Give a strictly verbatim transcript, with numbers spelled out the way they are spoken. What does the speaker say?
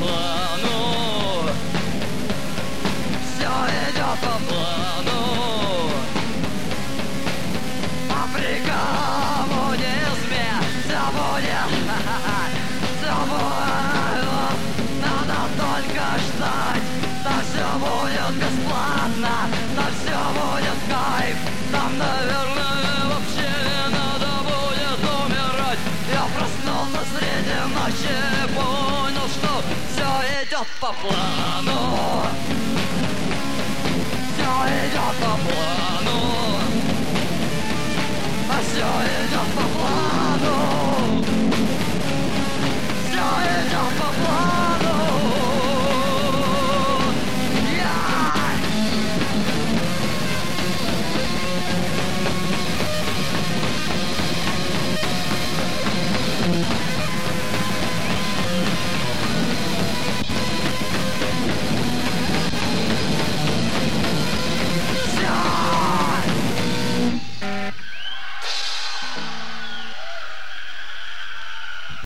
плану. Все идет по плану. А при коммунизме все будет, все будет. Надо только ждать. Там все будет бесплатно, там все будет кайф. Там, наверное, вообще не надо будет умирать. Я проснулся среди ночи, понял, что все идет по плану. Все идет по плану.